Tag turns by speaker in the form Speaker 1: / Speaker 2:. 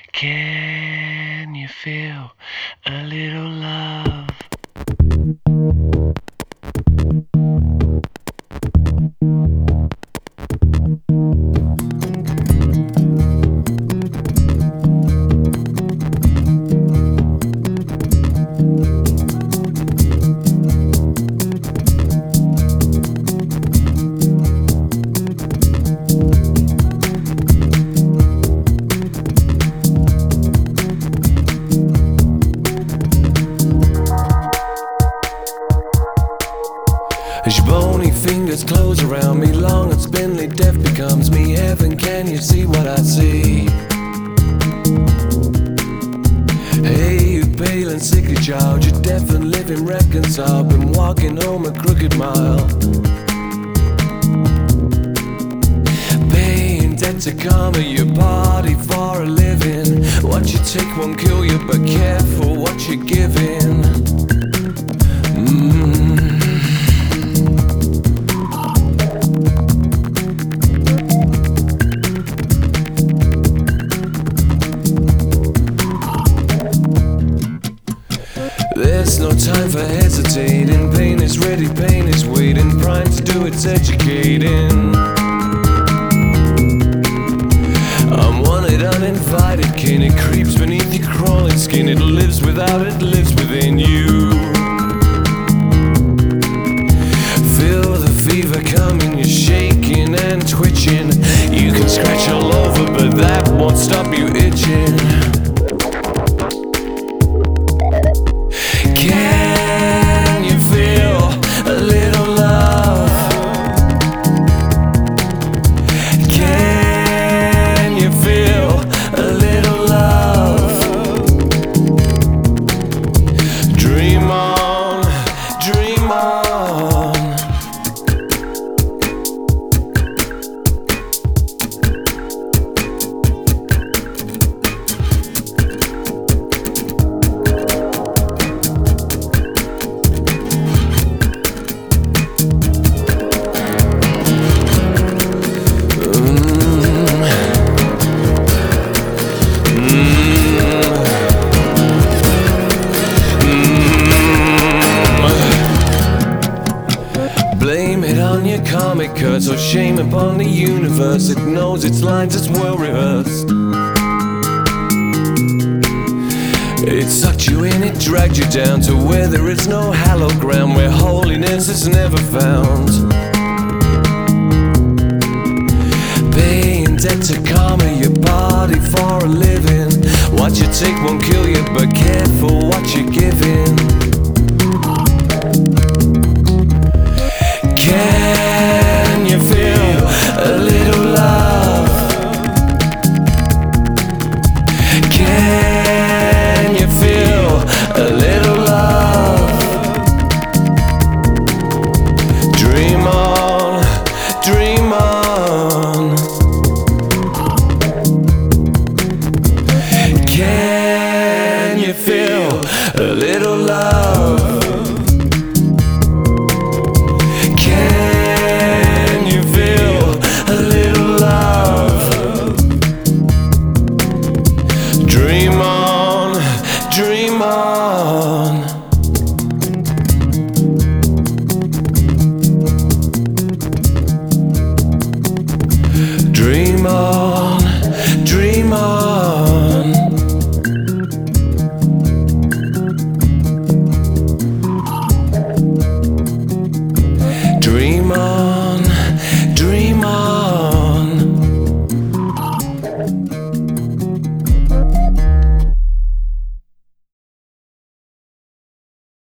Speaker 1: Can you feel a little love? As your bony fingers close around me, long and spindly, death becomes me. Heaven, can you see what I see? Hey, you pale and sickly child, you're deaf and living reconciled, been walking home a crooked mile. Paying debt to karma, your body for a living. What you take won't kill you, but careful what you're giving. There's no time for hesitating. Pain is ready, pain is waiting. Prime to do its educating. I'm wanted, uninvited kin. It creeps beneath your crawling skin. It lives without, it lives within you. Feel the fever coming, you're shaking and twitching. You can scratch all over, but that won't stop you itching. Can you feel a little love? Can you feel a little love? Dream on, dream on. Blame it on your karmic curse, or shame upon the universe. It knows its lines, it's well rehearsed. It sucked you in, it dragged you down to where there is no hallowed ground, where holiness is never found. Paying debt to karma, your body for a living. What you take won't kill you, but careful what you're giving. Can you feel a little love? Can you feel a little love? Dream on, dream on. Can you feel a little love? Can you feel a little love? Dream on, dream on. Dream on, dream on.